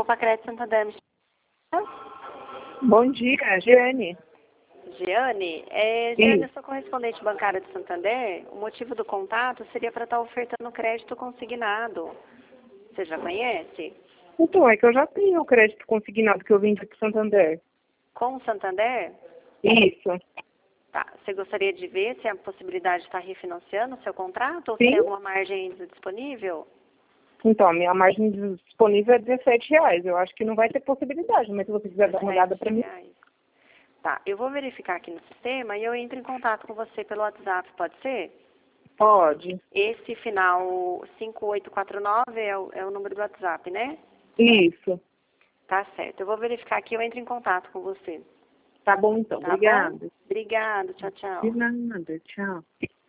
Copa Crédito Santander. Bom dia, Giane. Giane, Giane, eu sou correspondente bancária de Santander. O motivo do contato seria para estar ofertando crédito consignado. Você já conhece? Então, é que eu já tenho o crédito consignado que eu vendi para o Santander. Com o Santander? Isso. Tá. Você gostaria de ver se há a possibilidade de estar refinanciando o seu contrato ou se Sim. tem alguma margem disponível? Então, a minha margem disponível é R$17. Eu acho que não vai ter possibilidade, mas se você quiser dar uma olhada para mim. Tá, eu vou verificar aqui no sistema e eu entro em contato com você pelo WhatsApp, pode ser? Pode. Esse final 5849 é o número do WhatsApp, né? Isso. Tá certo. Eu vou verificar aqui e eu entro em contato com você. Tá bom, então. Tá Obrigada. bom? Obrigada. Tchau, tchau. De nada. Tchau.